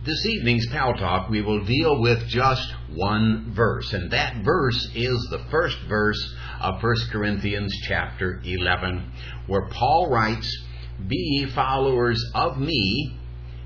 This evening's Pal Talk, we will deal with just one verse, and that verse is the first verse of 1 Corinthians chapter 11, where Paul writes, "Be ye followers of me,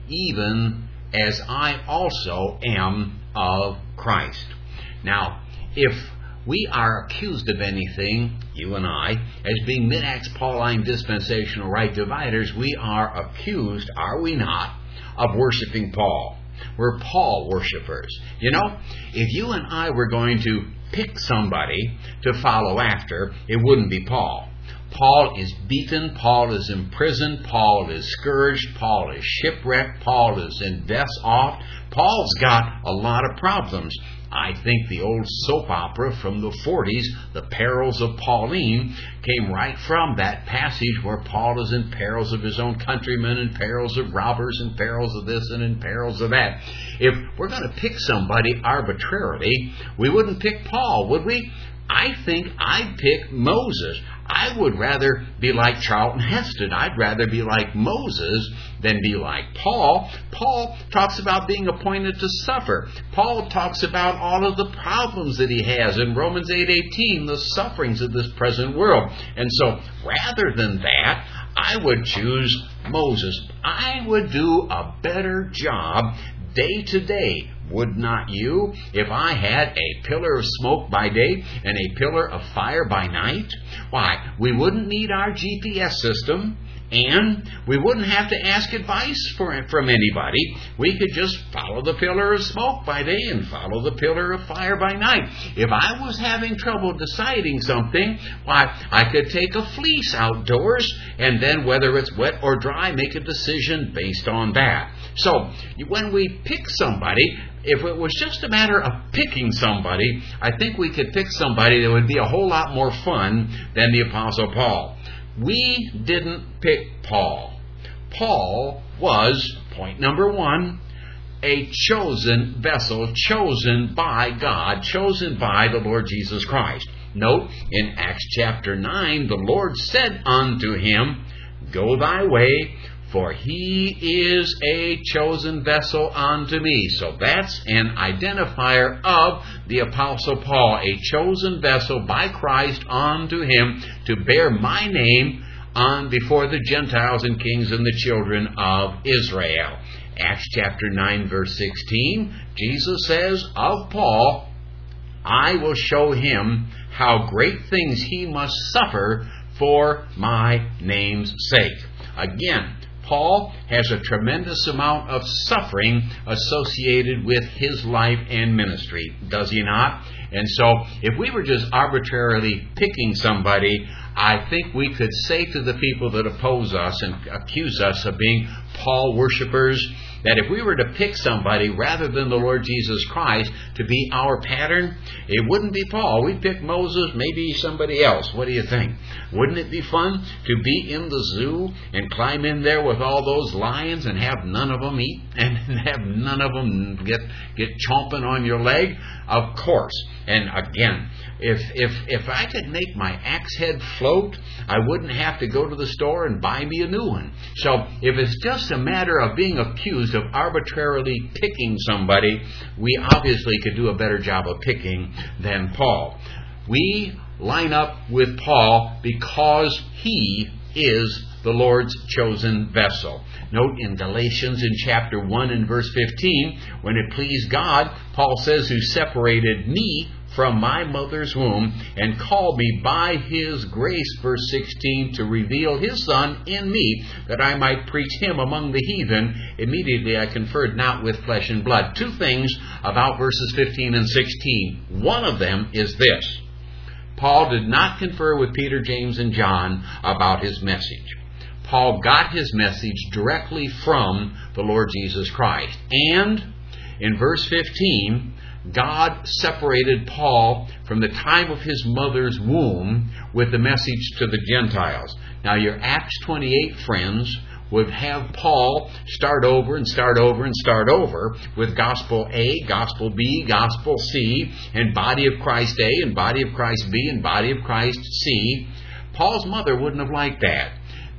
even as I also am of Christ." Now, if we are accused of anything, you and I, as being mid-Acts Pauline dispensational right dividers, we are accused, are we not, of worshiping Paul. We're Paul worshipers. You know, if you and I were going to pick somebody to follow after, it wouldn't be Paul. Paul is beaten, Paul is imprisoned, Paul is scourged, Paul is shipwrecked, Paul is in death's off. Paul's got a lot of problems. I think the old soap opera from the 40s, The Perils of Pauline, came right from that passage where Paul is in perils of his own countrymen, in perils of robbers, in perils of this and in perils of that. If we're going to pick somebody arbitrarily, we wouldn't pick Paul, would we? I think I'd pick Moses. I would rather be like Charlton Heston. I'd rather be like Moses than be like Paul. Paul talks about being appointed to suffer. Paul talks about all of the problems that he has in Romans 8:18, the sufferings of this present world. And so, rather than that, I would choose Moses. I would do a better job day to day, would not you, if I had a pillar of smoke by day and a pillar of fire by night? Why, we wouldn't need our GPS system, and we wouldn't have to ask advice from anybody. We could just follow the pillar of smoke by day and follow the pillar of fire by night. If I was having trouble deciding something, why, I could take a fleece outdoors and then, whether it's wet or dry, make a decision based on that. So, when we pick somebody, if it was just a matter of picking somebody, I think we could pick somebody that would be a whole lot more fun than the Apostle Paul. We didn't pick Paul. Paul was, point number one, a chosen vessel, chosen by God, chosen by the Lord Jesus Christ. Note, in Acts chapter 9, the Lord said unto him, "Go thy way, for he is a chosen vessel unto me." So that's an identifier of the Apostle Paul, a chosen vessel by Christ unto him to bear my name on before the Gentiles and kings and the children of Israel. Acts chapter 9 verse 16, Jesus says of Paul, "I will show him how great things he must suffer for my name's sake." Again, Paul has a tremendous amount of suffering associated with his life and ministry, does he not? And so, if we were just arbitrarily picking somebody, I think we could say to the people that oppose us and accuse us of being Paul worshipers, that if we were to pick somebody rather than the Lord Jesus Christ to be our pattern, it wouldn't be Paul. We'd pick Moses, maybe somebody else. What do you think? Wouldn't it be fun to be in the zoo and climb in there with all those lions and have none of them eat and have none of them get chomping on your leg? Of course. And again, if I could make my axe head float, I wouldn't have to go to the store and buy me a new one. So if it's just a matter of being accused of arbitrarily picking somebody, we obviously could do a better job of picking than Paul. We line up with Paul because he is the Lord's chosen vessel. Note in Galatians in chapter 1 and verse 15, when it pleased God, Paul says, "Who separated me from my mother's womb and called me by his grace," verse 16, "to reveal his Son in me, that I might preach him among the heathen. Immediately I conferred not with flesh and blood." Two things about verses 15 and 16. One of them is this: Paul did not confer with Peter, James, and John about his message. Paul got his message directly from the Lord Jesus Christ. And in verse 15, God separated Paul from the time of his mother's womb with the message to the Gentiles. Now, your Acts 28 friends would have Paul start over and start over and start over with Gospel A, Gospel B, Gospel C, and Body of Christ A, and Body of Christ B, and Body of Christ C. Paul's mother wouldn't have liked that.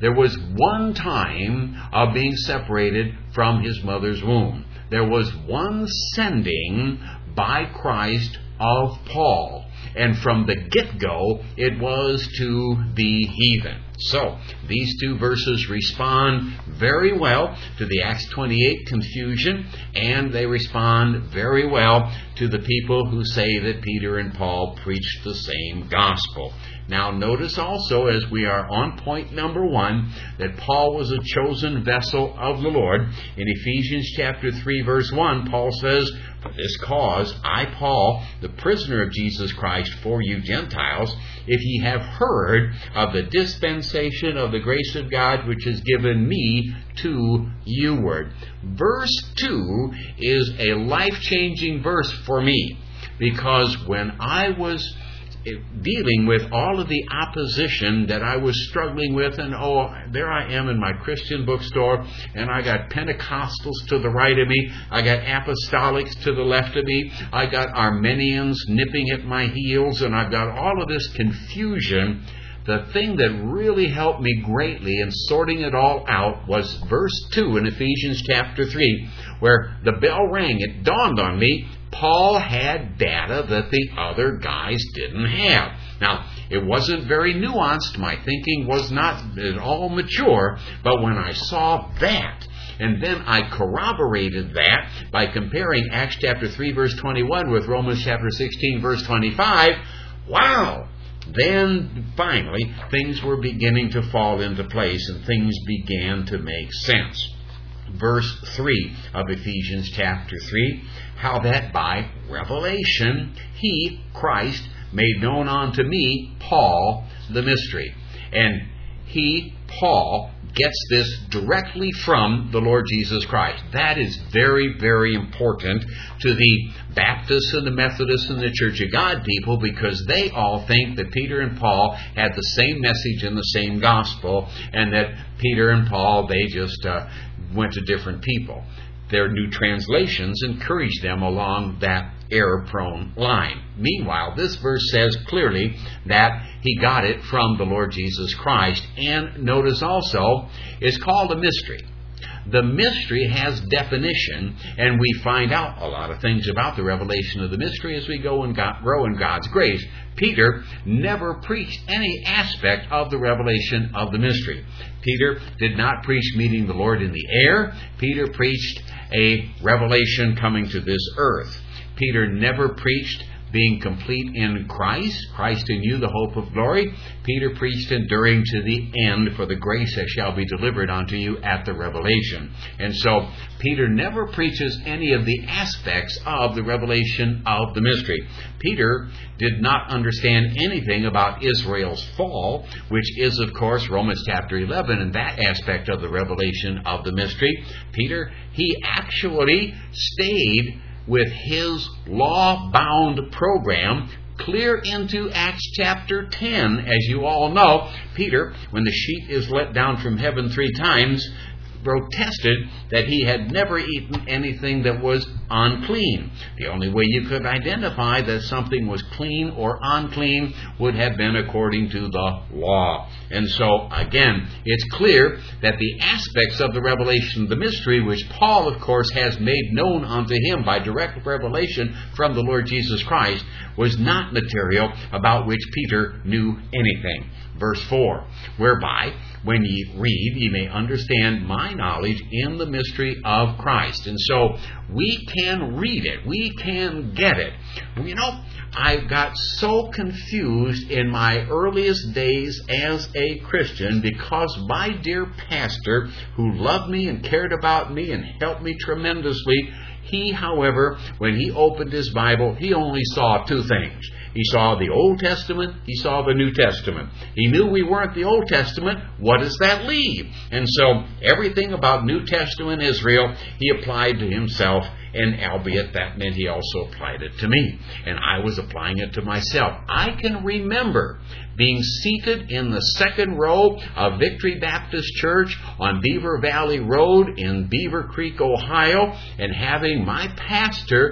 There was one time of being separated from his mother's womb. There was one sending by Christ of Paul. And from the get-go, it was to the heathen. So, these two verses respond very well to the Acts 28 confusion, and they respond very well to the people who say that Peter and Paul preached the same gospel. Now, notice also, as we are on point number 1, that Paul was a chosen vessel of the Lord. In Ephesians chapter 3, verse 1, Paul says, "For this cause, I, Paul, the prisoner of Jesus Christ for you Gentiles, if ye have heard of the dispensation of the grace of God which is given me to youward." Verse 2 is a life-changing verse for me, because when I was dealing with all of the opposition that I was struggling with, and there I am in my Christian bookstore, and I got Pentecostals to the right of me, I got Apostolics to the left of me, I got Arminians nipping at my heels, and I've got all of this confusion. The thing that really helped me greatly in sorting it all out was verse 2 in Ephesians chapter 3, where the bell rang. It dawned on me, Paul had data that the other guys didn't have. Now, it wasn't very nuanced. My thinking was not at all mature. But when I saw that, and then I corroborated that by comparing Acts chapter 3, verse 21 with Romans chapter 16, verse 25, wow! Then, finally, things were beginning to fall into place and things began to make sense. Verse 3 of Ephesians chapter 3, how that by revelation he, Christ, made known unto me, Paul, the mystery. And he, Paul, gets this directly from the Lord Jesus Christ. That is very, very important to the Baptists and the Methodists and the Church of God people, because they all think that Peter and Paul had the same message and the same gospel, and that Peter and Paul, they just went to different people. Their new translations encourage them along that error-prone line. Meanwhile, this verse says clearly that he got it from the Lord Jesus Christ. And notice also, it's called a mystery. The mystery has definition, and we find out a lot of things about the revelation of the mystery as we go and grow in God's grace. Peter never preached any aspect of the revelation of the mystery. Peter did not preach meeting the Lord in the air. Peter preached a revelation coming to this earth. Peter never preached being complete in Christ, Christ in you, the hope of glory. Peter preached enduring to the end, for the grace that shall be delivered unto you at the revelation. And so Peter never preaches any of the aspects of the revelation of the mystery. Peter did not understand anything about Israel's fall, which is, of course, Romans chapter 11, and that aspect of the revelation of the mystery. Peter, he actually stayed with his law-bound program clear into Acts chapter 10. As you all know, Peter, when the sheet is let down from heaven 3 times, protested that he had never eaten anything that was unclean. The only way you could identify that something was clean or unclean would have been according to the law. And so, again, it's clear that the aspects of the revelation of the mystery, which Paul, of course, has made known unto him by direct revelation from the Lord Jesus Christ, was not material about which Peter knew anything. Verse 4, whereby, when ye read, ye may understand my knowledge in the mystery of Christ. And so we can read it. We can get it. You know, I got so confused in my earliest days as a Christian because my dear pastor, who loved me and cared about me and helped me tremendously, he, however, when he opened his Bible, he only saw 2 things. He saw the Old Testament, he saw the New Testament. He knew we weren't the Old Testament. What does that leave? And so everything about New Testament Israel, he applied to himself, and albeit that meant he also applied it to me. And I was applying it to myself. I can remember being seated in the 2nd row of Victory Baptist Church on Beaver Valley Road in Beaver Creek, Ohio, and having my pastor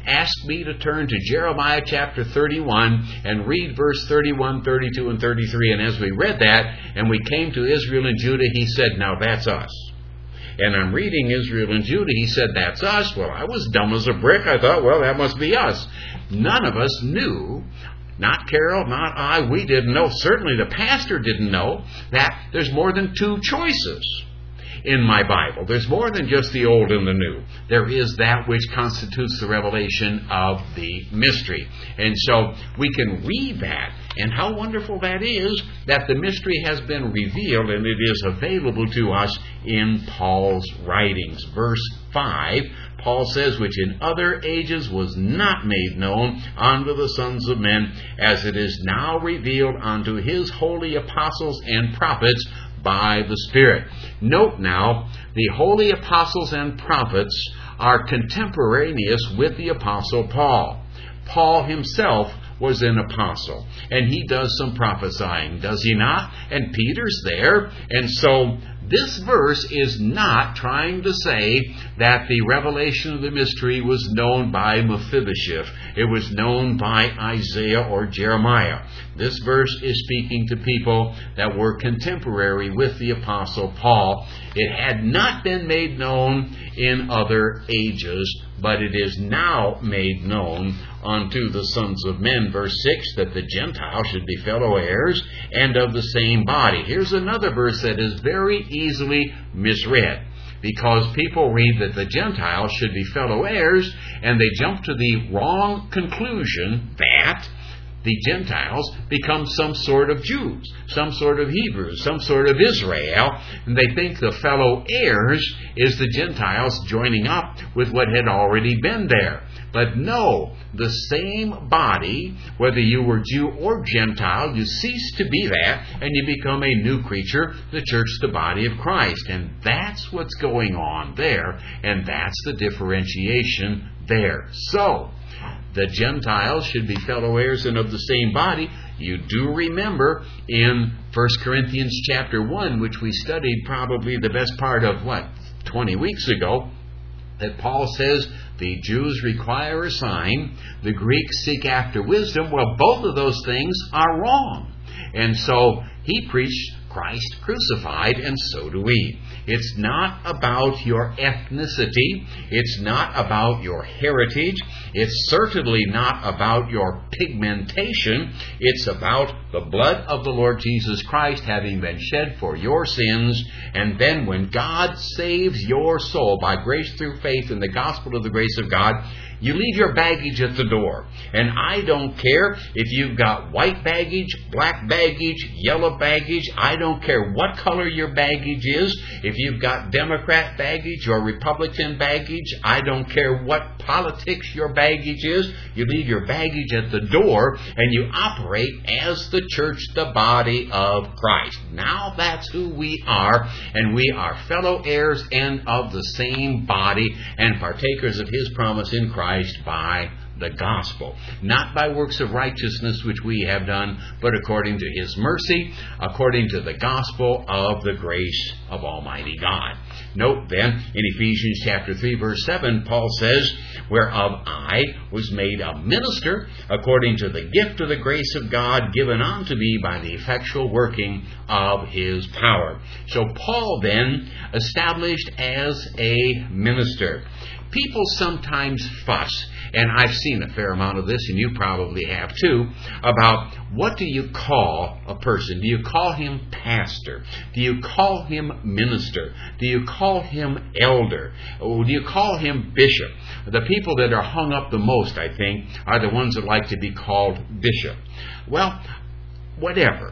asked me to turn to Jeremiah chapter 31 and read verse 31, 32, and 33. And as we read that, and we came to Israel and Judah, he said, now that's us. And I'm reading Israel and Judah. He said, that's us. Well, I was dumb as a brick. I thought, well, that must be us. None of us knew, not Carol, not I, we didn't know, certainly the pastor didn't know, that there's more than two choices in my Bible. There's more than just the old and the new. There is that which constitutes the revelation of the mystery. And so we can read that. And how wonderful that is that the mystery has been revealed and it is available to us in Paul's writings. Verse 5, Paul says, which in other ages was not made known unto the sons of men, as it is now revealed unto his holy apostles and prophets by the Spirit. Note now, the holy apostles and prophets are contemporaneous with the Apostle Paul. Paul himself was an apostle, and he does some prophesying, does he not? And Peter's there, and so this verse is not trying to say that the revelation of the mystery was known by Mephibosheth. It was known by Isaiah or Jeremiah. This verse is speaking to people that were contemporary with the Apostle Paul. It had not been made known in other ages, but it is now made known unto the sons of men. Verse 6, that the Gentiles should be fellow heirs and of the same body. Here's another verse that is very easily misread, because people read that the Gentiles should be fellow heirs, and they jump to the wrong conclusion that the Gentiles become some sort of Jews, some sort of Hebrews, some sort of Israel, and they think the fellow heirs is the Gentiles joining up with what had already been there. But no, the same body, whether you were Jew or Gentile, you cease to be that, and you become a new creature, the church, the body of Christ. And that's what's going on there, and that's the differentiation there. So, the Gentiles should be fellow heirs and of the same body. You do remember in 1 Corinthians chapter 1, which we studied probably the best part of, 20 weeks ago, that Paul says the Jews require a sign, the Greeks seek after wisdom. Well, both of those things are wrong. And so he preached Christ crucified, and so do we. It's not about your ethnicity. It's not about your heritage. It's certainly not about your pigmentation. It's about the blood of the Lord Jesus Christ having been shed for your sins. And then when God saves your soul by grace through faith in the gospel of the grace of God, you leave your baggage at the door. And I don't care if you've got white baggage, black baggage, yellow baggage. I don't care what color your baggage is. If you've got Democrat baggage or Republican baggage, I don't care what politics your baggage is. You leave your baggage at the door and you operate as the church, the body of Christ. Now that's who we are, and we are fellow heirs and of the same body and partakers of his promise in Christ by the gospel, not by works of righteousness which we have done, but according to his mercy, according to the gospel of the grace of Almighty God. Note then, in Ephesians chapter 3, verse 7, Paul says, whereof I was made a minister according to the gift of the grace of God given unto me by the effectual working of his power. So Paul then established as a minister. People sometimes fuss, and I've seen a fair amount of this, and you probably have too, about what do you call a person? Do you call him pastor? Do you call him minister? Do you call him elder? Or do you call him bishop? The people that are hung up the most, I think, are the ones that like to be called bishop. Well, whatever.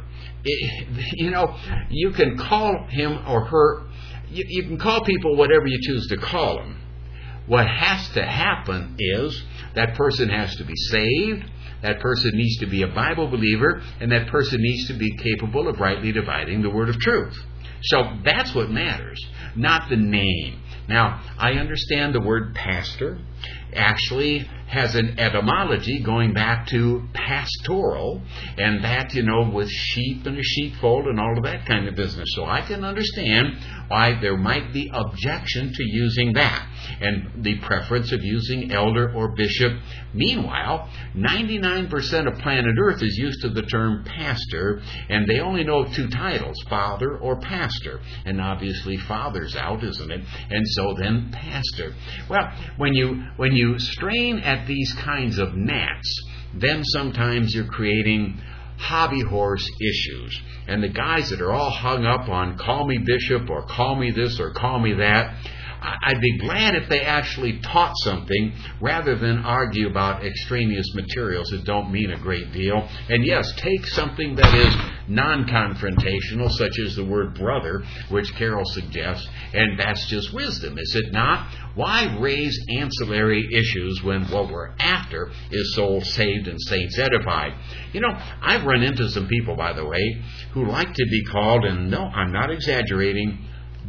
You can call him or her, you can call people whatever you choose to call them. What has to happen is that person has to be saved, that person needs to be a Bible believer, and that person needs to be capable of rightly dividing the word of truth. So that's what matters, not the name. Now, I understand the word pastor actually has an etymology going back to pastoral, and that, with sheep and a sheepfold and all of that kind of business. So I can understand why there might be objection to using that, and the preference of using elder or bishop. Meanwhile, 99% of planet Earth is used to the term pastor, and they only know of two titles, father or pastor. And obviously father's out, isn't it? And so then pastor. Well, when you strain at these kinds of gnats, then sometimes you're creating hobby horse issues. And the guys that are all hung up on call me bishop or call me this or call me that, I'd be glad if they actually taught something rather than argue about extraneous materials that don't mean a great deal. And yes, take something that is non-confrontational, such as the word brother, which Carol suggests, and that's just wisdom, is it not? Why raise ancillary issues when what we're after is souls saved and saints edified? I've run into some people, by the way, who like to be called, and no, I'm not exaggerating,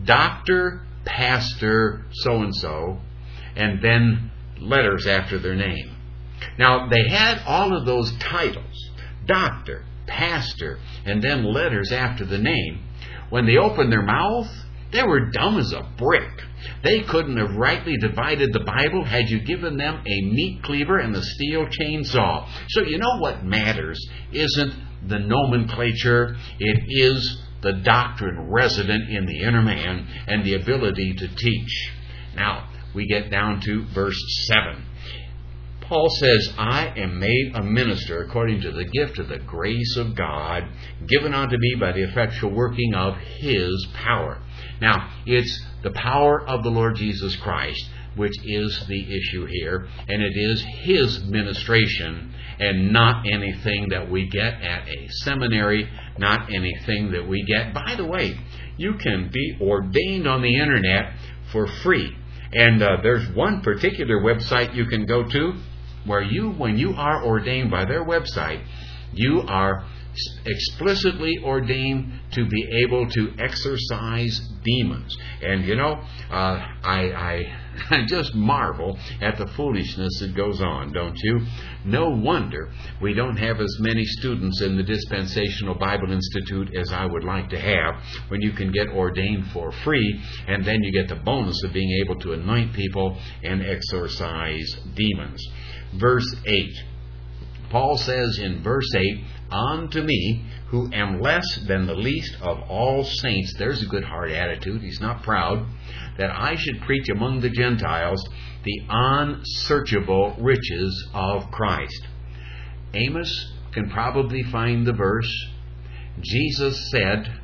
Dr. Pastor so-and-so, and then letters after their name. Now, they had all of those titles, doctor, pastor, and then letters after the name. When they opened their mouth, they were dumb as a brick. They couldn't have rightly divided the Bible had you given them a meat cleaver and a steel chainsaw. So what matters isn't the nomenclature, it is the doctrine resident in the inner man and the ability to teach. Now, we get down to verse 7. Paul says, I am made a minister according to the gift of the grace of God, given unto me by the effectual working of His power. Now, it's the power of the Lord Jesus Christ which is the issue here, and it is His ministration and not anything that we get at a seminary, not anything that we get. By the way, you can be ordained on the internet for free, and there's one particular website you can go to where when you are ordained by their website, you are explicitly ordained to be able to exorcise demons. And I just marvel at the foolishness that goes on, don't you? No wonder we don't have as many students in the Dispensational Bible Institute as I would like to have, when you can get ordained for free, and then you get the bonus of being able to anoint people and exorcise demons. Verse 8. Paul says in verse 8, unto me, who am less than the least of all saints, there's a good heart attitude, he's not proud, that I should preach among the Gentiles the unsearchable riches of Christ. Amos can probably find the verse. Jesus said,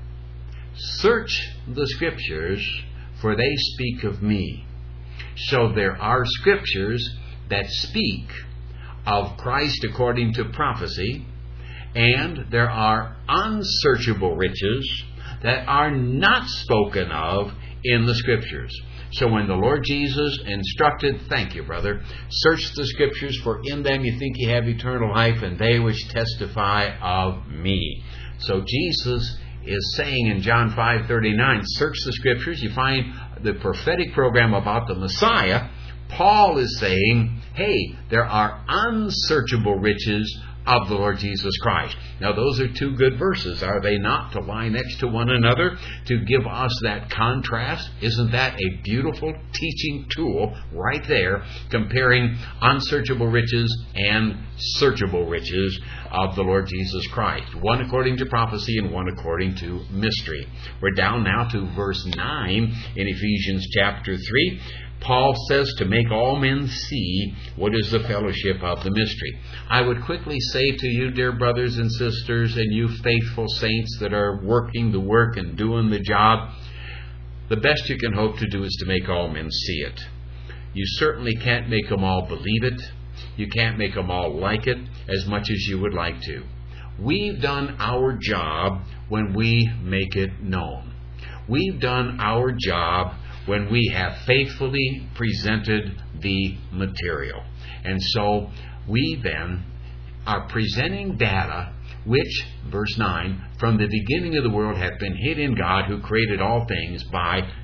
search the Scriptures, for they speak of me. So there are Scriptures that speak of Christ according to prophecy, and there are unsearchable riches that are not spoken of in the Scriptures. So when the Lord Jesus instructed, thank you, brother, search the Scriptures, for in them you think you have eternal life, and they which testify of me. So Jesus is saying in John 5:39, search the Scriptures. You find the prophetic program about the Messiah. Paul is saying, hey, there are unsearchable riches of the Lord Jesus Christ. Now, those are two good verses, are they not, to lie next to one another, to give us that contrast? Isn't that a beautiful teaching tool right there, comparing unsearchable riches and searchable riches of the Lord Jesus Christ? One according to prophecy and one according to mystery. We're down now to verse 9 in Ephesians chapter 3. Paul says to make all men see what is the fellowship of the mystery. I would quickly say to you, dear brothers and sisters, and you faithful saints that are working the work and doing the job, the best you can hope to do is to make all men see it. You certainly can't make them all believe it. You can't make them all like it as much as you would like to. We've done our job when we make it known. We've done our job when we have faithfully presented the material. And so we then are presenting data which, verse 9, from the beginning of the world hath been hid in God, who created all things by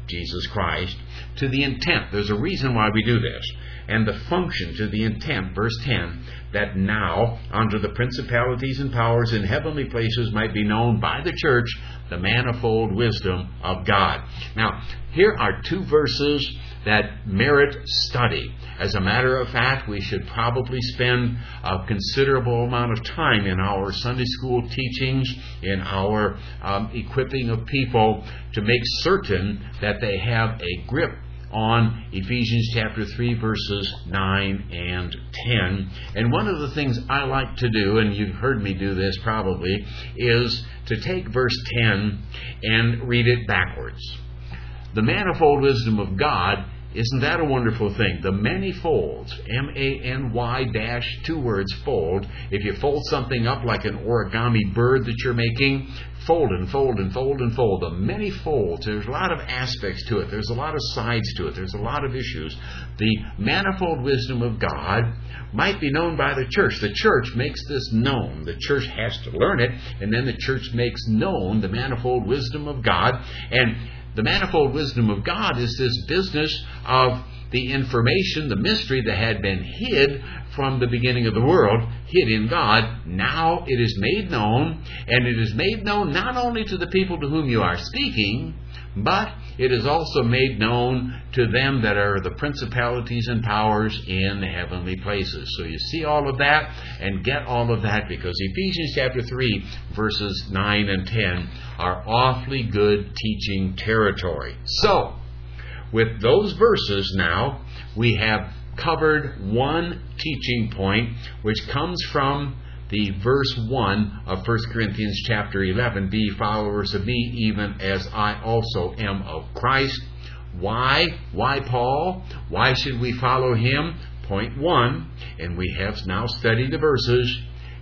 Jesus Christ, to the intent. There's a reason why we do this. And the function, to the intent, verse 10, that now, under the principalities and powers in heavenly places, might be known by the church the manifold wisdom of God. Now, here are two verses that merit study. As a matter of fact, we should probably spend a considerable amount of time in our Sunday school teachings, in our equipping of people, to make certain that they have a grip on Ephesians chapter 3, verses 9 and 10. And one of the things I like to do, and you've heard me do this probably, is to take verse 10 and read it backwards. The manifold wisdom of God, isn't that a wonderful thing? The many folds, M-A-N-Y dash 2 words, fold. If you fold something up like an origami bird that you're making, fold and fold and fold and fold. The many folds, there's a lot of aspects to it. There's a lot of sides to it. There's a lot of issues. The manifold wisdom of God might be known by the church. The church makes this known. The church has to learn it, and then the church makes known the manifold wisdom of God. And the manifold wisdom of God is this business of the information, the mystery that had been hid from the beginning of the world, hid in God. Now it is made known, and it is made known not only to the people to whom you are speaking, but it is also made known to them that are the principalities and powers in the heavenly places. So you see all of that and get all of that, because Ephesians chapter 3, verses 9 and 10 are awfully good teaching territory. So, with those verses now, we have covered one teaching point, which comes from the verse 1 of 1 Corinthians chapter 11, be followers of me, even as I also am of Christ. Why? Why Paul? Why should we follow him? Point 1, and we have now studied the verses.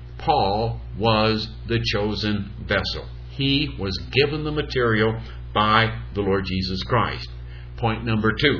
Paul was the chosen vessel. He was given the material by the Lord Jesus Christ. Point number 2,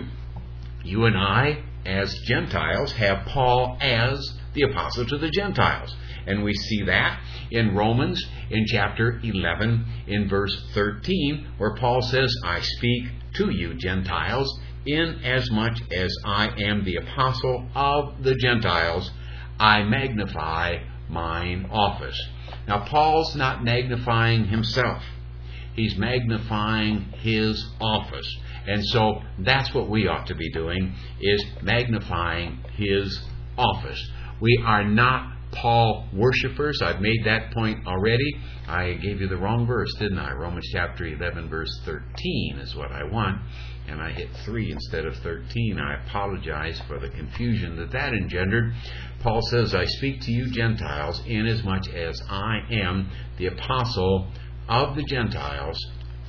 you and I, as Gentiles, have Paul as the apostle to the Gentiles. And we see that in Romans, in chapter 11, in verse 13, where Paul says, I speak to you, Gentiles, inasmuch as I am the apostle of the Gentiles, I magnify mine office. Now, Paul's not magnifying himself. He's magnifying his office. And so that's what we ought to be doing, is magnifying his office. We are not Paul worshipers. I've made that point already. I gave you the wrong verse, didn't I? Romans chapter 11, verse 13 is what I want. And I hit 3 instead of 13. I apologize for the confusion that engendered. Paul says, I speak to you Gentiles, inasmuch as I am the apostle of the Gentiles,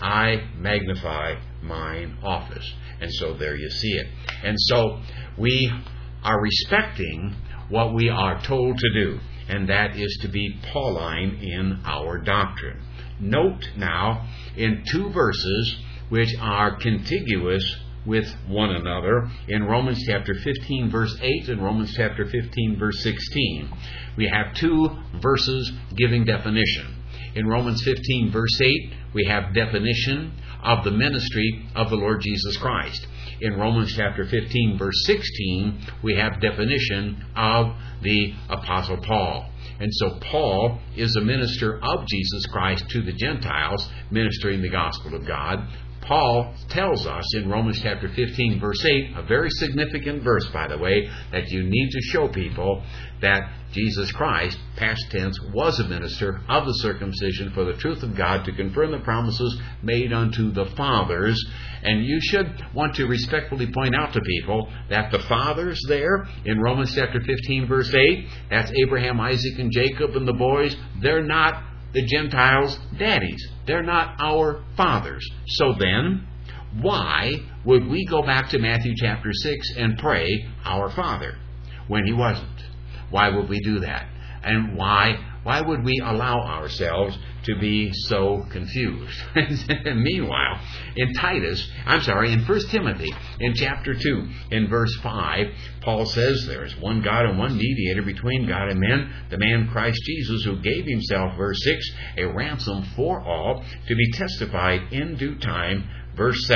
I magnify mine office. And so there you see it. And so we are respecting what we are told to do, and that is to be Pauline in our doctrine. Note now, in 2 verses which are contiguous with one another, in Romans chapter 15, verse 8, and Romans chapter 15, verse 16, we have 2 verses giving definition. In Romans 15, verse 8, we have definition of the ministry of the Lord Jesus Christ. In Romans chapter 15, verse 16, we have definition of the Apostle Paul. And so Paul is a minister of Jesus Christ to the Gentiles, ministering the gospel of God. Paul tells us in Romans chapter 15, verse 8, a very significant verse, by the way, that you need to show people that Jesus Christ, past tense, was a minister of the circumcision for the truth of God to confirm the promises made unto the fathers. And you should want to respectfully point out to people that the fathers there in Romans chapter 15, verse 8, that's Abraham, Isaac, and Jacob and the boys, they're not the Gentiles' daddies. They're not our fathers. So then, why would we go back to Matthew chapter 6 and pray, Our Father, when he wasn't? Why would we do that? And why would we allow ourselves to be so confused? Meanwhile, in 1 Timothy, in chapter 2, in verse 5, Paul says, there is one God and one mediator between God and men, the man Christ Jesus, who gave himself, verse 6, a ransom for all, to be testified in due time. Verse 7,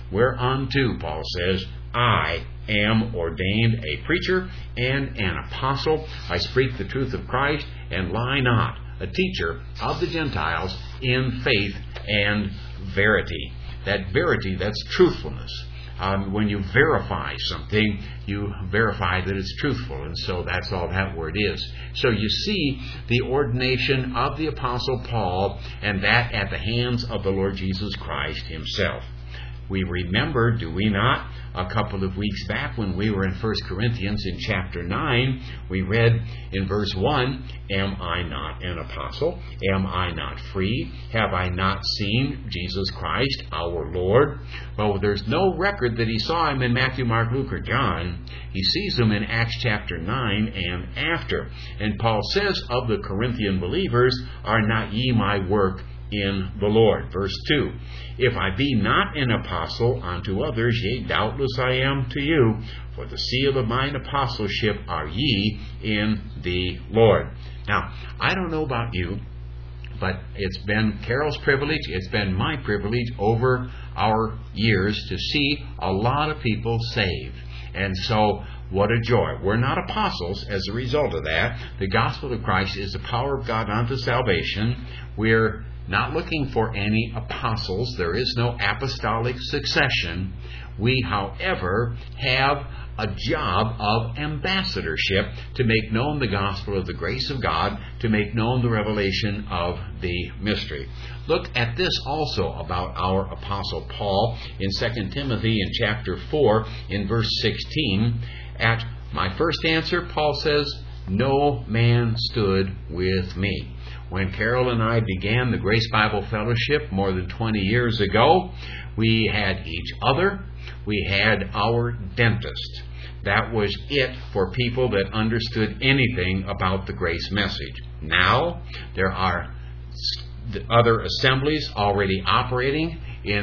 whereunto, Paul says, I am ordained a preacher and an apostle. I speak the truth of Christ and lie not, a teacher of the Gentiles in faith and verity. That verity, that's truthfulness. When you verify something, you verify that it's truthful, and so that's all that word is. So you see the ordination of the Apostle Paul, and that at the hands of the Lord Jesus Christ himself. We remember, do we not, a couple of weeks back when we were in 1 Corinthians in chapter 9, we read in verse 1, Am I not an apostle? Am I not free? Have I not seen Jesus Christ, our Lord? Well, there's no record that he saw him in Matthew, Mark, Luke, or John. He sees him in Acts chapter 9 and after. And Paul says of the Corinthian believers, Are not ye my work in the Lord? Verse 2, If I be not an apostle unto others, yea, doubtless I am to you, for the seal of mine apostleship are ye in the Lord. Now, I don't know about you, but it's been Carol's privilege, it's been my privilege over our years to see a lot of people saved. And so, what a joy. We're not apostles as a result of that. The gospel of Christ is the power of God unto salvation. We're not looking for any apostles. There is no apostolic succession. We, however, have a job of ambassadorship to make known the gospel of the grace of God, to make known the revelation of the mystery. Look at this also about our Apostle Paul in 2 Timothy in chapter 4 in verse 16. At my first answer, Paul says, No man stood with me. When Carol and I began the Grace Bible Fellowship more than 20 years ago, we had each other. We had our dentist. That was it for people that understood anything about the grace message. Now, there are other assemblies already operating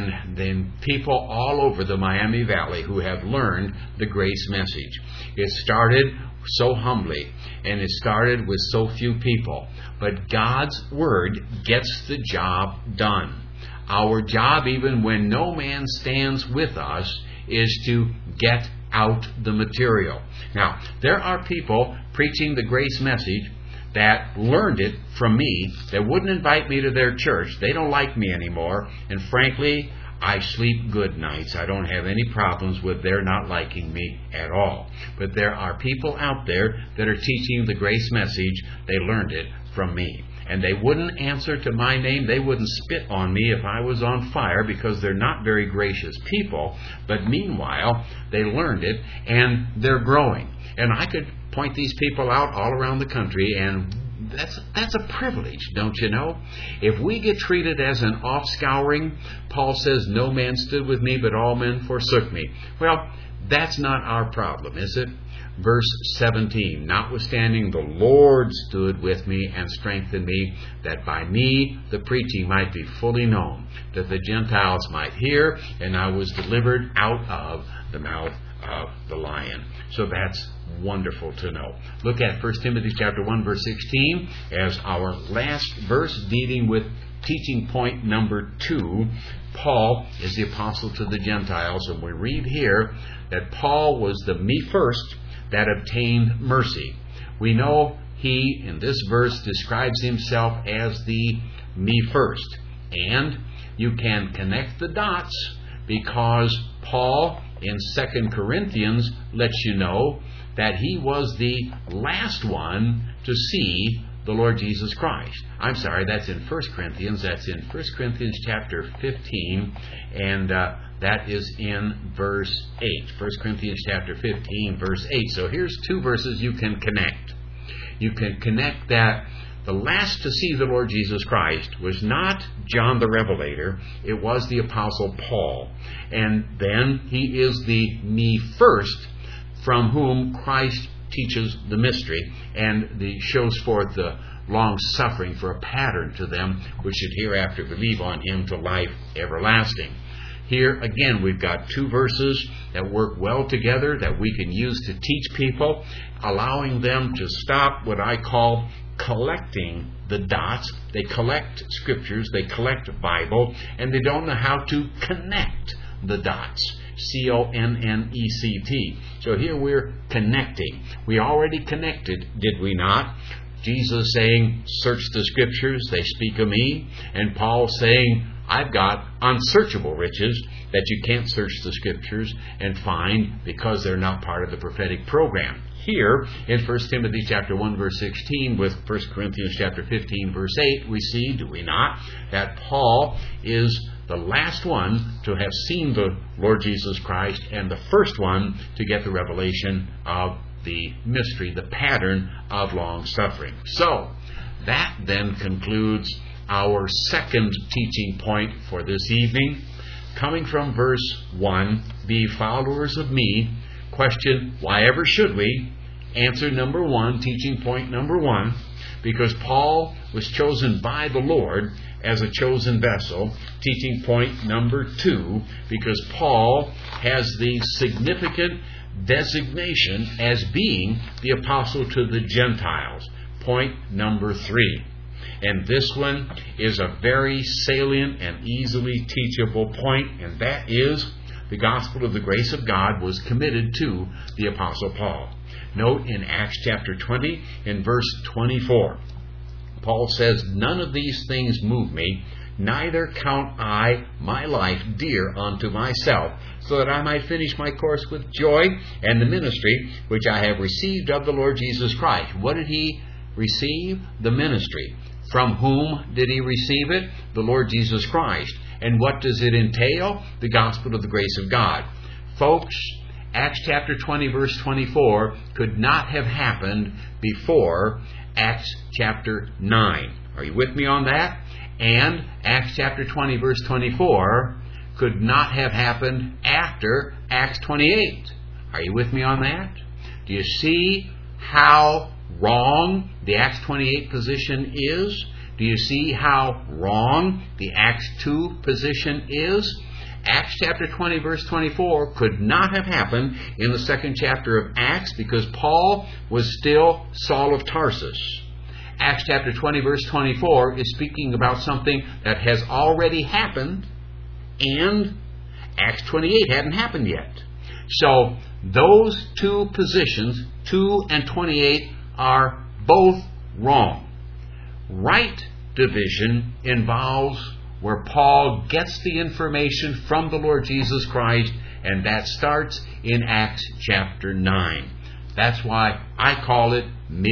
in people all over the Miami Valley who have learned the grace message. It started so humbly, and it started with so few people. But God's Word gets the job done. Our job, even when no man stands with us, is to get out the material. Now, there are people preaching the grace message that learned it from me, that wouldn't invite me to their church. They don't like me anymore, and frankly, I sleep good nights. I don't have any problems with their not liking me at all. But there are people out there that are teaching the grace message. They learned it from me. And they wouldn't answer to my name. They wouldn't spit on me if I was on fire, because they're not very gracious people. But meanwhile, they learned it, and they're growing. And I could point these people out all around the country, and that's a privilege, don't you know? If we get treated as an offscouring, Paul says, No man stood with me, but all men forsook me. Well, that's not our problem, is it? Verse 17, Notwithstanding the Lord stood with me and strengthened me, that by me the preaching might be fully known, that the Gentiles might hear, and I was delivered out of the mouth of the lion. So that's wonderful to know. Look at 1 Timothy chapter 1, verse 16 as our last verse dealing with teaching point number 2. Paul is the apostle to the Gentiles, and we read here that Paul was the me first that obtained mercy. We know he, in this verse, describes himself as the me first. And you can connect the dots because Paul in 2 Corinthians lets you know that he was the last one to see the Lord Jesus Christ. I'm sorry, that's in 1 Corinthians. That's in 1 Corinthians chapter 15, and that is in verse 8. 1 Corinthians chapter 15, verse 8. So here's two verses you can connect. You can connect that the last to see the Lord Jesus Christ was not John the Revelator, it was the Apostle Paul. And then he is the me first, from whom Christ teaches the mystery and shows forth the long suffering for a pattern to them which should hereafter believe on him to life everlasting. Here again we've got two verses that work well together that we can use to teach people, allowing them to stop what I call collecting the dots. They collect scriptures, they collect Bible, and they don't know how to connect the dots. C-O-N-N-E-C-T. So here we're connecting. We already connected, did we not? Jesus saying, search the Scriptures, they speak of me. And Paul saying, I've got unsearchable riches that you can't search the Scriptures and find because they're not part of the prophetic program. Here, in 1 Timothy chapter 1, verse 16, with 1 Corinthians chapter 15, verse 8, we see, do we not, that Paul is the last one to have seen the Lord Jesus Christ and the first one to get the revelation of the mystery, the pattern of long-suffering. So, that then concludes our second teaching point for this evening. Coming from verse 1, be followers of me. Question, why ever should we? Answer number 1, teaching point number 1, because Paul was chosen by the Lord as a chosen vessel. Teaching point number 2, because Paul has the significant designation as being the apostle to the Gentiles. Point number 3. And this one is a very salient and easily teachable point, and that is the gospel of the grace of God was committed to the Apostle Paul. Note in Acts chapter 20, in verse 24, Paul says, none of these things move me, neither count I my life dear unto myself, so that I might finish my course with joy and the ministry which I have received of the Lord Jesus Christ. What did he receive? The ministry. From whom did he receive it? The Lord Jesus Christ. And what does it entail? The gospel of the grace of God. Folks, Acts chapter 20, verse 24 could not have happened before Acts chapter 9. Are you with me on that? And Acts chapter 20, verse 24 could not have happened after Acts 28. Are you with me on that? Do you see how wrong the Acts 28 position is? Do you see how wrong the Acts 2 position is? Acts chapter 20, verse 24 could not have happened in the second chapter of Acts because Paul was still Saul of Tarsus. Acts chapter 20, verse 24 is speaking about something that has already happened, and Acts 28 hadn't happened yet. So those two positions, 2 and 28, are both wrong. Right division involves where Paul gets the information from the Lord Jesus Christ, and that starts in Acts chapter 9. That's why I call it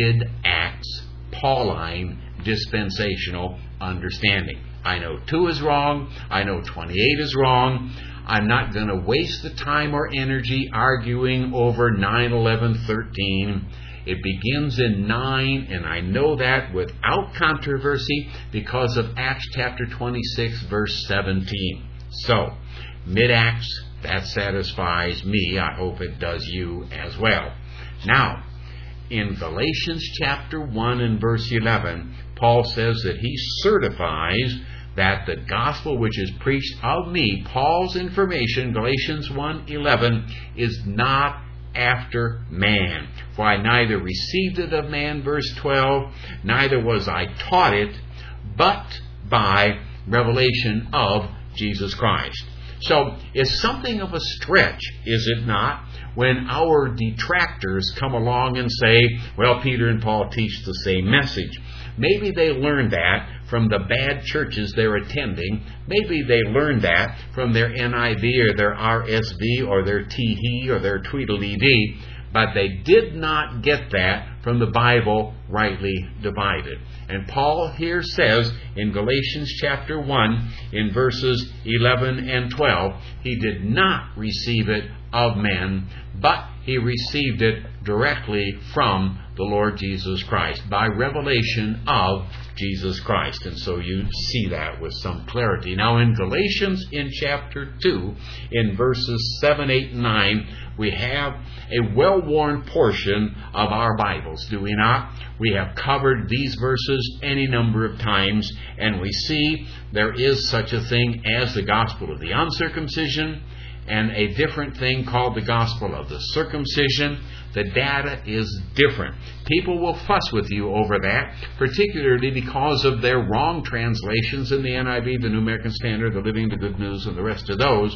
mid-Acts Pauline dispensational understanding. I know 2 is wrong. I know 28 is wrong. I'm not going to waste the time or energy arguing over 9, 11, 13. It begins in 9, and I know that without controversy because of Acts chapter 26, verse 17. So, mid-Acts, that satisfies me. I hope it does you as well. Now, in Galatians chapter 1 and verse 11, Paul says that he certifies that the gospel which is preached of me, Paul's information, Galatians 1:11, is not after man. For I neither received it of man, verse 12, neither was I taught it, but by revelation of Jesus Christ. So it's something of a stretch, is it not, when our detractors come along and say, well, Peter and Paul teach the same message. Maybe they learned that from the bad churches they're attending. Maybe they learned that from their NIV or their RSV or their Tee or their Tweedledee, but they did not get that from the Bible rightly divided. And Paul here says in Galatians chapter 1 in verses 11 and 12, he did not receive it of men, but he received it directly from the Lord Jesus Christ, by revelation of Jesus Christ. And so you see that with some clarity. Now in Galatians in chapter 2, in verses 7, 8, and 9, we have a well-worn portion of our Bibles, do we not? We have covered these verses any number of times, and we see there is such a thing as the gospel of the uncircumcision, and a different thing called the gospel of the circumcision. The data is different. People will fuss with you over that, particularly because of their wrong translations in the NIV, the New American Standard, the Living, the Good News, and the rest of those.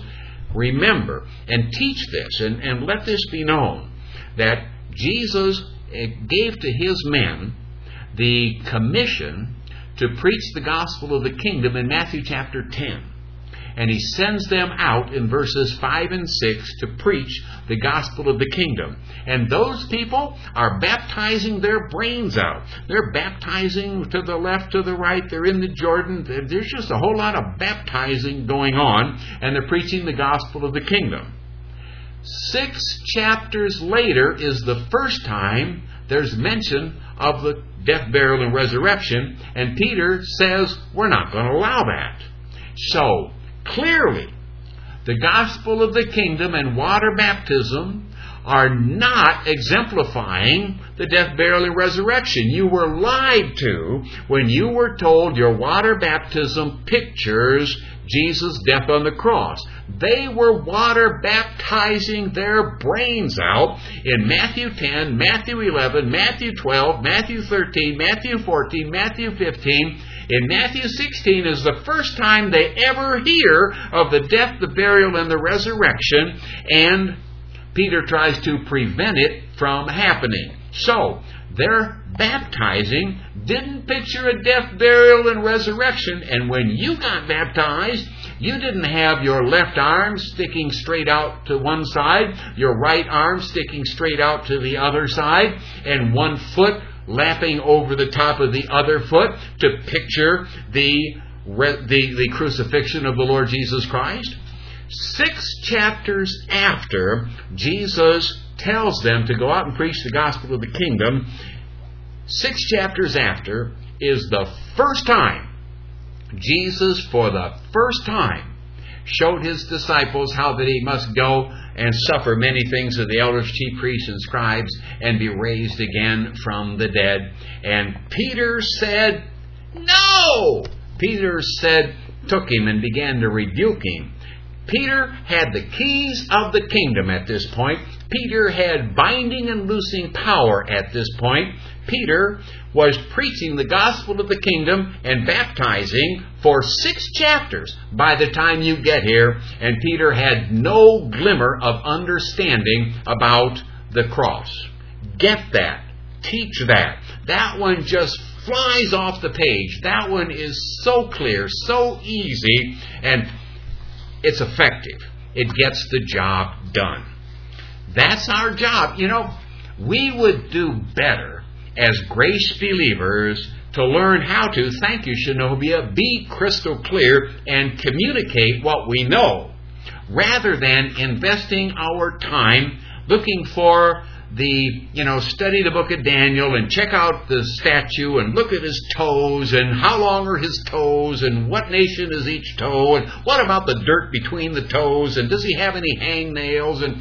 remember and teach this, and let this be known, that Jesus gave to his men the commission to preach the gospel of the kingdom in Matthew chapter 10. And he sends them out in verses 5 and 6 to preach the gospel of the kingdom. And those people are baptizing their brains out. They're baptizing to the left, to the right. They're in the Jordan. There's just a whole lot of baptizing going on. And they're preaching the gospel of the kingdom. 6 chapters later is the first time there's mention of the death, burial, and resurrection. And Peter says, we're not going to allow that. So, clearly, the gospel of the kingdom and water baptism are not exemplifying the death, burial, and resurrection. You were lied to when you were told your water baptism pictures Jesus' death on the cross. They were water baptizing their brains out in Matthew 10, Matthew 11, Matthew 12, Matthew 13, Matthew 14, Matthew 15. In Matthew 16 is the first time they ever hear of the death, the burial, and the resurrection, and Peter tries to prevent it from happening. So, their baptizing didn't picture a death, burial, and resurrection, and when you got baptized, you didn't have your left arm sticking straight out to one side, your right arm sticking straight out to the other side, and one foot lapping over the top of the other foot to picture the crucifixion of the Lord Jesus Christ. 6 chapters after Jesus tells them to go out and preach the gospel of the kingdom, 6 chapters after is the first time Jesus, for the first time, showed his disciples how that he must go and suffer many things of the elders, chief priests, and scribes, and be raised again from the dead. And Peter said, no! Peter took him and began to rebuke him. Peter had the keys of the kingdom at this point. Peter had binding and loosing power at this point. Peter was preaching the gospel of the kingdom and baptizing for 6 chapters by the time you get here, and Peter had no glimmer of understanding about the cross. Get that. Teach that. That one just flies off the page. That one is so clear, so easy, and it's effective. It gets the job done. That's our job. You know, we would do better as grace believers to learn how to, thank you, Shanobia, be crystal clear and communicate what we know, rather than investing our time looking for study the book of Daniel and check out the statue and look at his toes and how long are his toes and what nation is each toe and what about the dirt between the toes and does he have any hangnails and...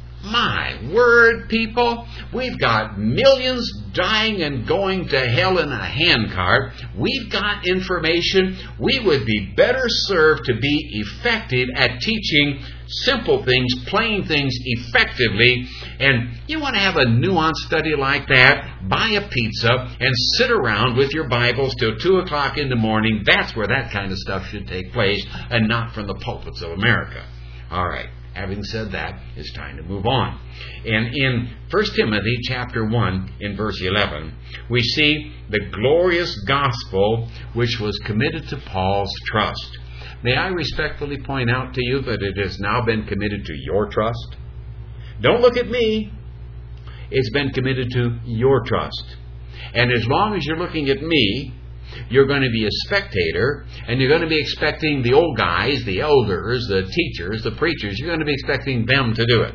My word, people, we've got millions dying and going to hell in a handcart. We've got information. We would be better served to be effective at teaching simple things, plain things effectively. And you want to have a nuanced study like that, buy a pizza and sit around with your Bibles till 2 o'clock in the morning. That's where that kind of stuff should take place, and not from the pulpits of America. All right. Having said that, it's time to move on. And in 1 Timothy chapter 1, in verse 11, we see the glorious gospel which was committed to Paul's trust. May I respectfully point out to you that it has now been committed to your trust? Don't look at me. It's been committed to your trust. And as long as you're looking at me, you're going to be a spectator, and you're going to be expecting the old guys, the elders, the teachers, the preachers, you're going to be expecting them to do it.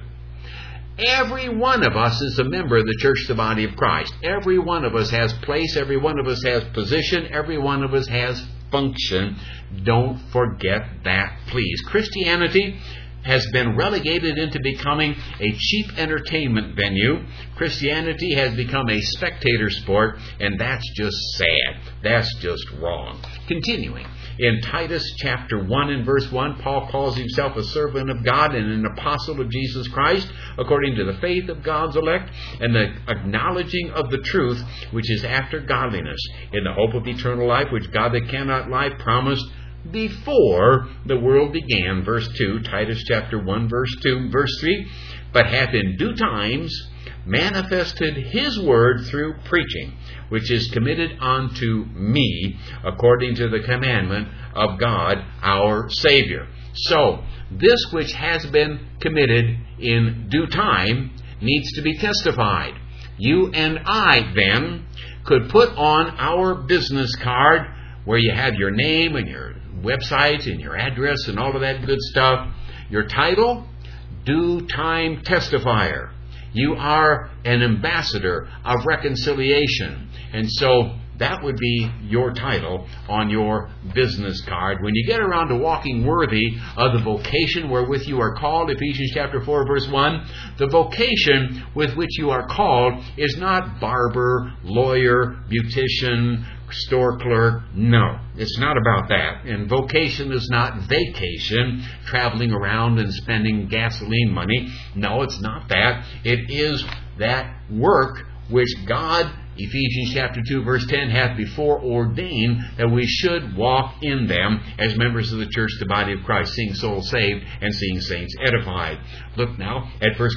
Every one of us is a member of the church, the body of Christ. Every one of us has place, every one of us has position, every one of us has function. Don't forget that, please. Christianity has been relegated into becoming a cheap entertainment venue. Christianity has become a spectator sport, and that's just sad. That's just wrong. Continuing, in Titus chapter 1 and verse 1, Paul calls himself a servant of God and an apostle of Jesus Christ, according to the faith of God's elect and the acknowledging of the truth, which is after godliness, in the hope of eternal life, which God that cannot lie promised before the world began. Verse 2, Titus chapter 1, verse 2, verse 3, but hath in due times manifested his word through preaching, which is committed unto me according to the commandment of God our Savior. So, this which has been committed in due time needs to be testified. You and I, then, could put on our business card where you have your name and your website and your address and all of that good stuff, your title, Due Time Testifier. You are an ambassador of reconciliation. And so that would be your title on your business card. When you get around to walking worthy of the vocation wherewith you are called, Ephesians chapter 4, verse 1, the vocation with which you are called is not barber, lawyer, beautician, store clerk. No, it's not about that. And vocation is not vacation, traveling around and spending gasoline money. No, it's not that. It is that work which God, Ephesians chapter 2, verse 10, hath before ordained that we should walk in them as members of the church, the body of Christ, seeing souls saved and seeing saints edified. Look now at 1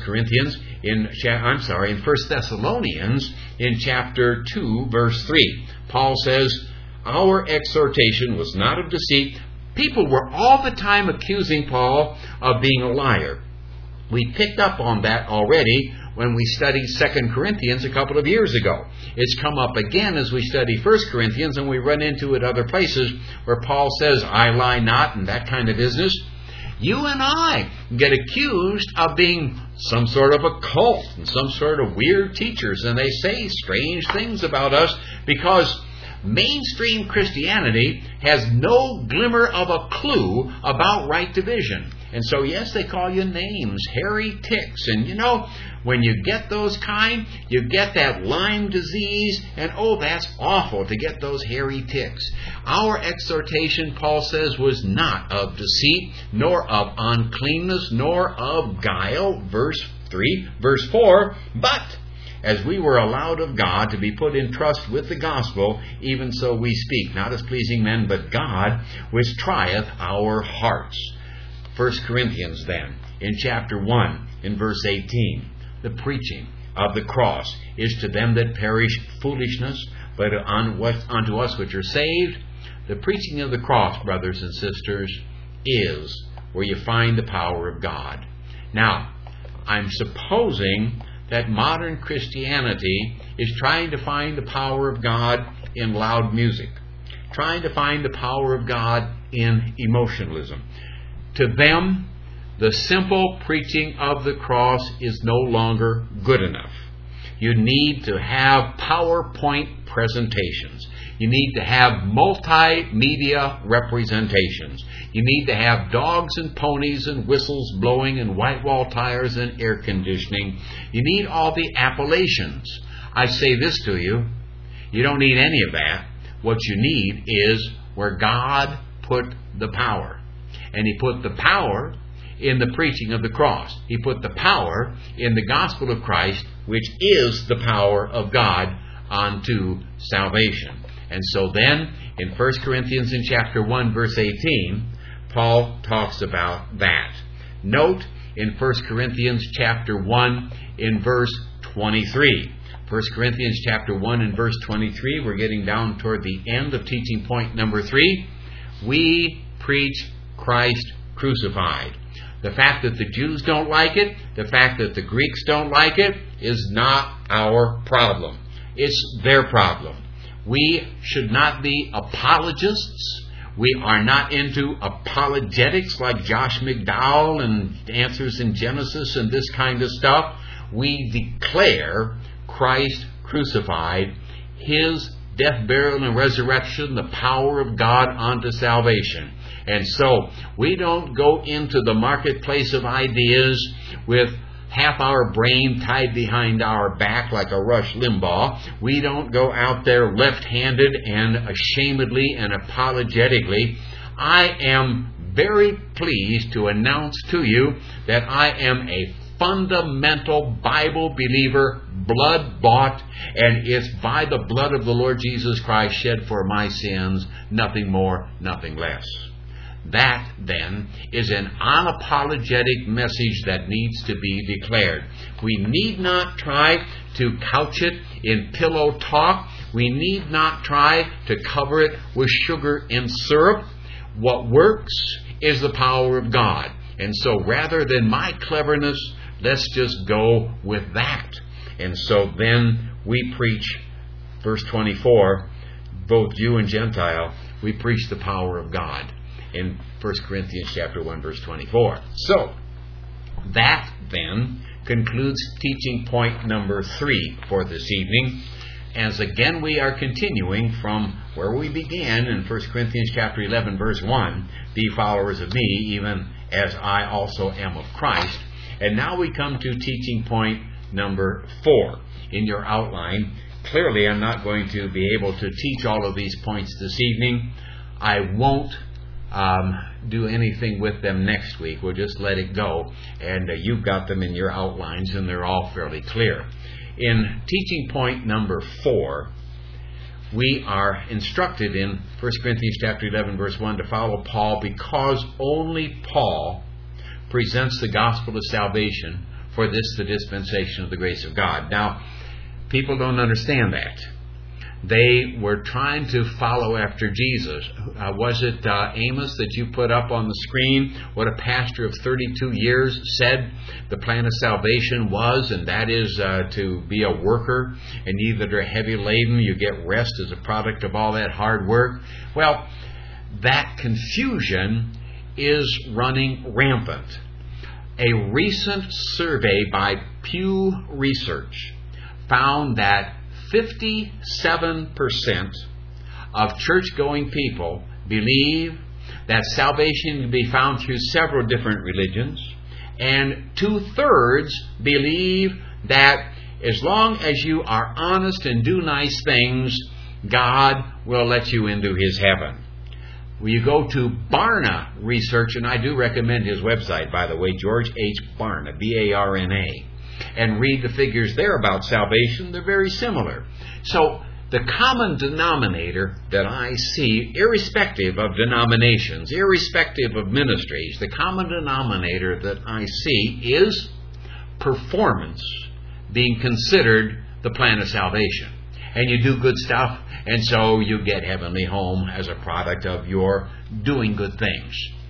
Thessalonians in chapter 2, verse 3. Paul says, our exhortation was not of deceit. People were all the time accusing Paul of being a liar. We picked up on that already when we studied 2 Corinthians a couple of years ago. It's come up again as we study 1 Corinthians, and we run into it other places where Paul says, I lie not, and that kind of business. You and I get accused of being some sort of a cult and some sort of weird teachers, and they say strange things about us because mainstream Christianity has no glimmer of a clue about right division. And so, yes, they call you names, hairy ticks. And you know, when you get those kind, you get that Lyme disease. And oh, that's awful to get those hairy ticks. Our exhortation, Paul says, was not of deceit, nor of uncleanness, nor of guile. Verse 3, verse 4, but as we were allowed of God to be put in trust with the gospel, even so we speak, not as pleasing men, but God, which trieth our hearts. 1 Corinthians then, in chapter 1, in verse 18, the preaching of the cross is to them that perish foolishness, but unto us which are saved, the preaching of the cross, brothers and sisters, is where you find the power of God. Now, I'm supposing that modern Christianity is trying to find the power of God in loud music, trying to find the power of God in emotionalism. To them, the simple preaching of the cross is no longer good enough. You need to have PowerPoint presentations. You need to have multimedia representations. You need to have dogs and ponies and whistles blowing and white wall tires and air conditioning. You need all the appellations. I say this to you, you don't need any of that. What you need is where God put the power. And He put the power in the preaching of the cross. He put the power in the gospel of Christ, which is the power of God unto salvation. And so then, in 1 Corinthians in chapter 1, verse 18, Paul talks about that. Note in 1 Corinthians chapter 1 in verse 23. 1 Corinthians chapter 1 and verse 23, we're getting down toward the end of teaching point number 3. We preach Christ crucified. The fact that the Jews don't like it, the fact that the Greeks don't like it, is not our problem. It's their problem. We should not be apologists. We are not into apologetics like Josh McDowell and Answers in Genesis and this kind of stuff. We declare Christ crucified, His death, burial, and resurrection, the power of God unto salvation. And so we don't go into the marketplace of ideas with half our brain tied behind our back like a Rush Limbaugh. We don't go out there left-handed and ashamedly and apologetically. I am very pleased to announce to you that I am a fundamental Bible believer, blood bought, and it's by the blood of the Lord Jesus Christ shed for my sins, nothing more, nothing less. That, then, is an unapologetic message that needs to be declared. We need not try to couch it in pillow talk. We need not try to cover it with sugar and syrup. What works is the power of God. And so rather than my cleverness, let's just go with that. And so then we preach, verse 24, both Jew and Gentile, we preach the power of God in 1 Corinthians chapter 1, verse 24. So, that then concludes teaching point number 3 for this evening. As again we are continuing from where we began in 1 Corinthians chapter 11, verse 1, be followers of me, even as I also am of Christ. And now we come to teaching point number 4 in your outline. Clearly, I'm not going to be able to teach all of these points this evening. I won't do anything with them next week. We'll just let it go. And you've got them in your outlines, and they're all fairly clear. In teaching point number 4, we are instructed in 1 Corinthians chapter 11, verse 1, to follow Paul because only Paul presents the gospel of salvation, for this the dispensation of the grace of God. Now, people don't understand that. They were trying to follow after Jesus. Was it Amos that you put up on the screen? What a pastor of 32 years said the plan of salvation was, and that is to be a worker, and either they're heavy laden, you get rest as a product of all that hard work. Well, that confusion is running rampant. A recent survey by Pew Research found that 57% of church-going people believe that salvation can be found through several different religions, and 2/3 believe that as long as you are honest and do nice things, God will let you into His heaven. When you go to Barna Research, and I do recommend his website, by the way, George H. Barna, B-A-R-N-A, and read the figures there about salvation, they're very similar. So the common denominator that I see, irrespective of denominations, irrespective of ministries, the common denominator that I see is performance being considered the plan of salvation. And you do good stuff, and so you get heavenly home as a product of your doing good things.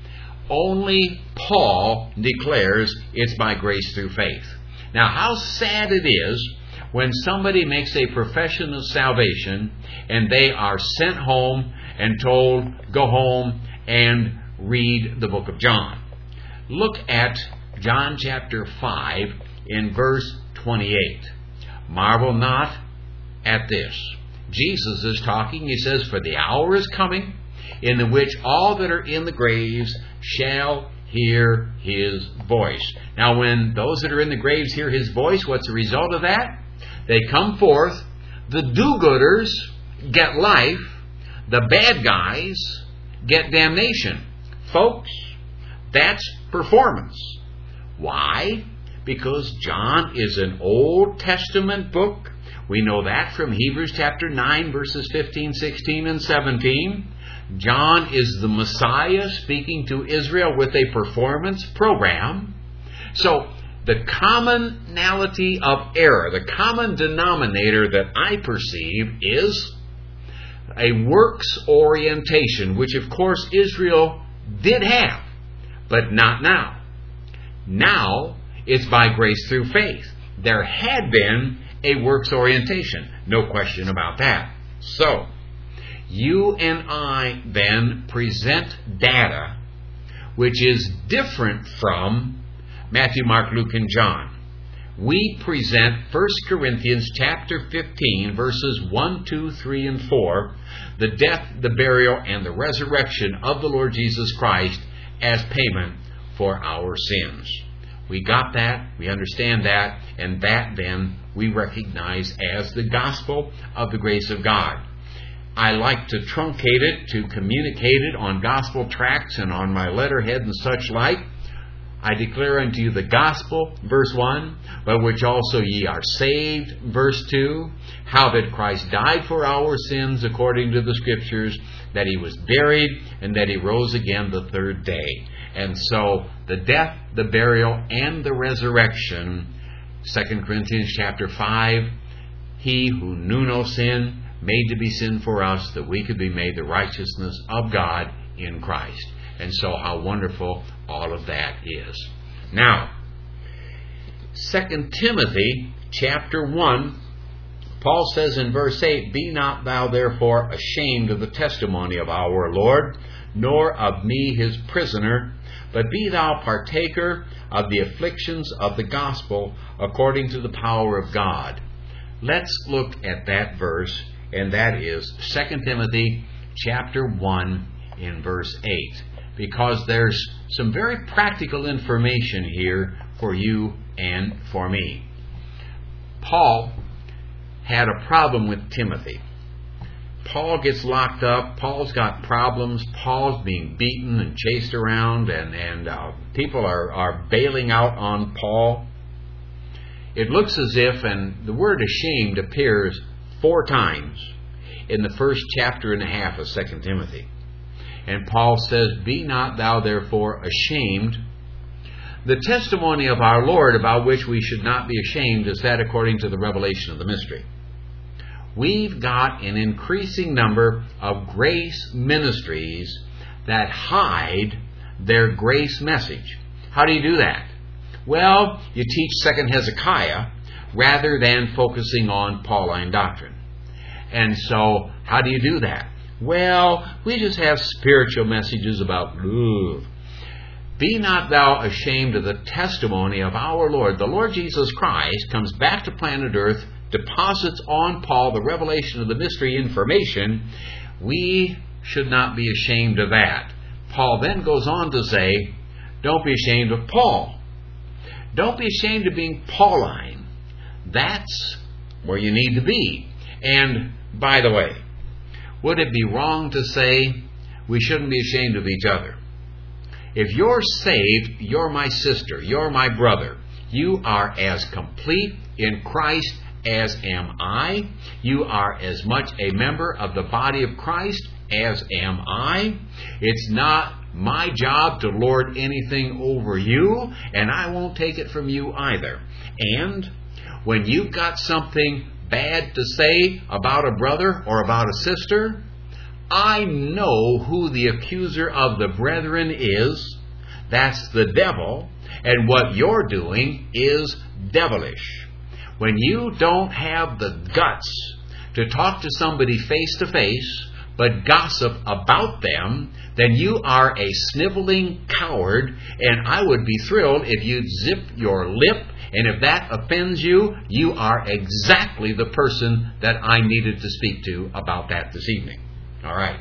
Only Paul declares it's by grace through faith. Now, how sad it is when somebody makes a profession of salvation and they are sent home and told, go home and read the book of John. Look at John chapter 5 in verse 28. Marvel not at this. Jesus is talking. He says, for the hour is coming in the which all that are in the graves shall hear His voice. Now, when those that are in the graves hear His voice, what's the result of that? They come forth. The do-gooders get life. The bad guys get damnation. Folks, that's performance. Why? Because John is an Old Testament book. We know that from Hebrews chapter 9, verses 15, 16, and 17. John is the Messiah speaking to Israel with a performance program. So, the commonality of error, the common denominator that I perceive is a works orientation, which of course Israel did have, but not now. Now, it's by grace through faith. There had been a works orientation, no question about that. So, you and I then present data which is different from Matthew, Mark, Luke, and John. We present 1 Corinthians chapter 15, verses 1, 2, 3, and 4, the death, the burial, and the resurrection of the Lord Jesus Christ as payment for our sins. We got that, we understand that, and that then we recognize as the gospel of the grace of God. I like to truncate it, to communicate it on gospel tracts and on my letterhead and such like. I declare unto you the gospel, verse 1, by which also ye are saved, verse 2, how that Christ died for our sins according to the Scriptures, that he was buried, and that he rose again the third day. And so the death, the burial, and the resurrection, 2 Corinthians chapter 5, he who knew no sin, made to be sin for us, that we could be made the righteousness of God in Christ. And so how wonderful all of that is. Now, 2 Timothy chapter 1, Paul says in verse 8, Be not thou therefore ashamed of the testimony of our Lord, nor of me his prisoner, but be thou partaker of the afflictions of the gospel according to the power of God. Let's look at that verse, and that is 2 Timothy chapter 1 in verse 8. Because there's some very practical information here for you and for me. Paul had a problem with Timothy. Paul gets locked up. Paul's got problems. Paul's being beaten and chased around, and people are bailing out on Paul. It looks as if, and the word ashamed appears 4 times in the first chapter and a half of 2 Timothy. And Paul says, Be not thou therefore ashamed. The testimony of our Lord, about which we should not be ashamed, is that according to the revelation of the mystery. We've got an increasing number of grace ministries that hide their grace message. How do you do that? Well, you teach 2nd Hezekiah rather than focusing on Pauline doctrine. And so, how do you do that? Well, we just have spiritual messages about love. Be not thou ashamed of the testimony of our Lord. The Lord Jesus Christ comes back to planet Earth, deposits on Paul the revelation of the mystery information. We should not be ashamed of that. Paul then goes on to say, don't be ashamed of Paul. Don't be ashamed of being Pauline. That's where you need to be. And, by the way, would it be wrong to say we shouldn't be ashamed of each other? If you're saved, you're my sister, you're my brother. You are as complete in Christ as am I. You are as much a member of the body of Christ as am I. It's not my job to lord anything over you, and I won't take it from you either. And when you've got something bad to say about a brother or about a sister, I know who the accuser of the brethren is. That's the devil. And what you're doing is devilish. When you don't have the guts to talk to somebody face to face, but gossip about them, then you are a sniveling coward, and I would be thrilled if you'd zip your lip. And if that offends you, you are exactly the person that I needed to speak to about that this evening. All right.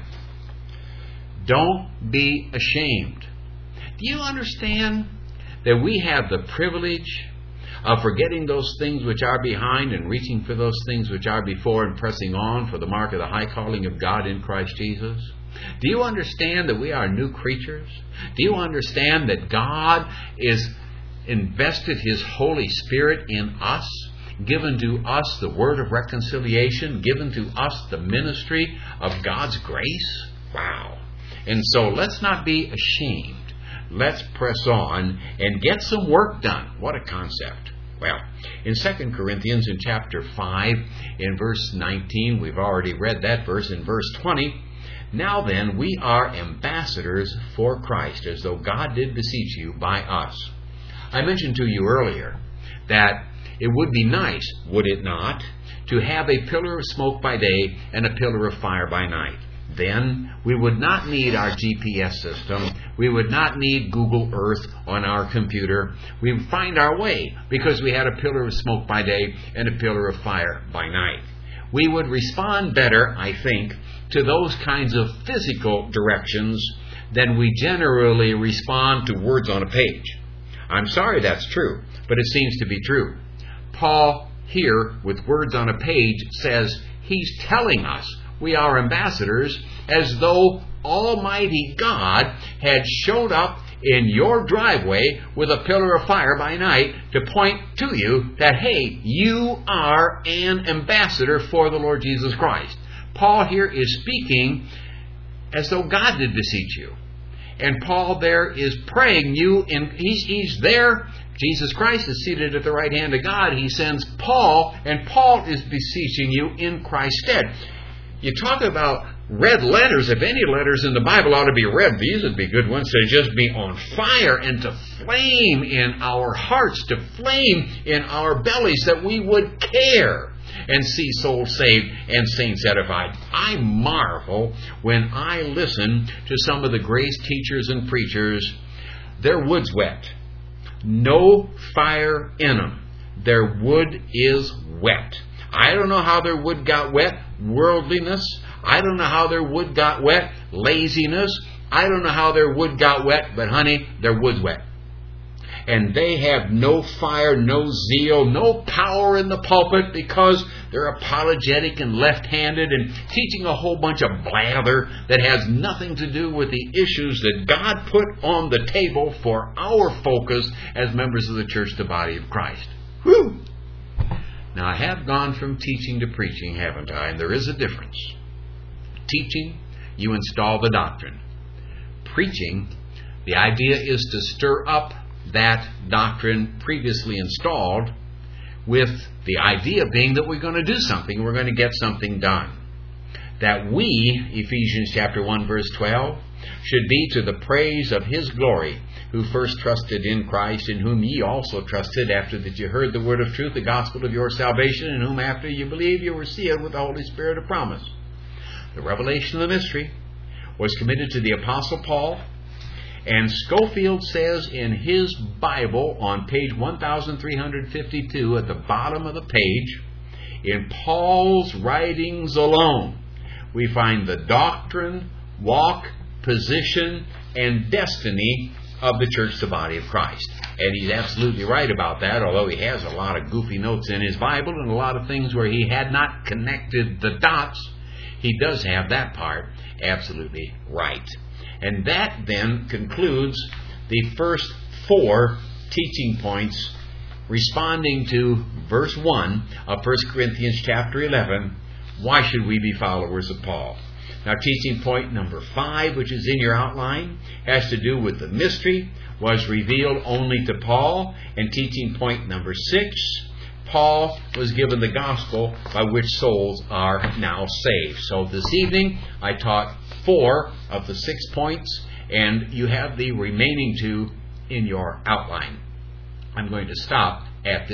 Don't be ashamed. Do you understand that we have the privilege of forgetting those things which are behind and reaching for those things which are before and pressing on for the mark of the high calling of God in Christ Jesus? Do you understand that we are new creatures? Do you understand that God is invested His Holy Spirit in us, given to us the word of reconciliation, given to us the ministry of God's grace? Wow. And so let's not be ashamed. Let's press on and get some work done. What a concept. Well, in 2 Corinthians in chapter 5, in verse 19, we've already read that verse. In verse 20, now then, we are ambassadors for Christ, as though God did beseech you by us. I mentioned to you earlier that it would be nice, would it not, to have a pillar of smoke by day and a pillar of fire by night. Then we would not need our GPS system. We would not need Google Earth on our computer. We would find our way because we had a pillar of smoke by day and a pillar of fire by night. We would respond better, I think, to those kinds of physical directions than we generally respond to words on a page. I'm sorry that's true, but it seems to be true. Paul here, with words on a page, says he's telling us we are ambassadors as though Almighty God had showed up in your driveway with a pillar of fire by night to point to you that, hey, you are an ambassador for the Lord Jesus Christ. Paul here is speaking as though God did beseech you. And Paul there is praying you, and he's there. Jesus Christ is seated at the right hand of God. He sends Paul, and Paul is beseeching you in Christ's stead. You talk about red letters. If any letters in the Bible ought to be red, these would be good ones to just be on fire and to flame in our hearts, to flame in our bellies, that we would care and see souls saved and saints edified. I marvel when I listen to some of the grace teachers and preachers. Their wood's wet. No fire in them. Their wood is wet. I don't know how their wood got wet. Worldliness. I don't know how their wood got wet. Laziness. I don't know how their wood got wet. But honey, their wood's wet. And they have no fire, no zeal, no power in the pulpit because they're apologetic and left-handed and teaching a whole bunch of blather that has nothing to do with the issues that God put on the table for our focus as members of the church, the body of Christ. Whew! Now, I have gone from teaching to preaching, haven't I? And there is a difference. Teaching, you install the doctrine. Preaching, the idea is to stir up that doctrine previously installed, with the idea being that we're going to do something, we're going to get something done. That we, Ephesians chapter 1 verse 12, should be to the praise of His glory, who first trusted in Christ, in whom ye also trusted, after that you heard the word of truth, the gospel of your salvation, in whom after you believe you were sealed with the Holy Spirit of promise. The revelation of the mystery was committed to the Apostle Paul. And Scofield says in his Bible on page 1352 at the bottom of the page, in Paul's writings alone, we find the doctrine, walk, position, and destiny of the church, the body of Christ. And he's absolutely right about that, although he has a lot of goofy notes in his Bible and a lot of things where he had not connected the dots. He does have that part absolutely right. And that then concludes the first 4 teaching points responding to verse 1 of 1 Corinthians chapter 11. Why should we be followers of Paul? Now, teaching point number 5, which is in your outline, has to do with the mystery was revealed only to Paul. And teaching point number 6, Paul was given the gospel by which souls are now saved. So this evening I taught 4 of the 6 points, and you have the remaining 2 in your outline. I'm going to stop at this.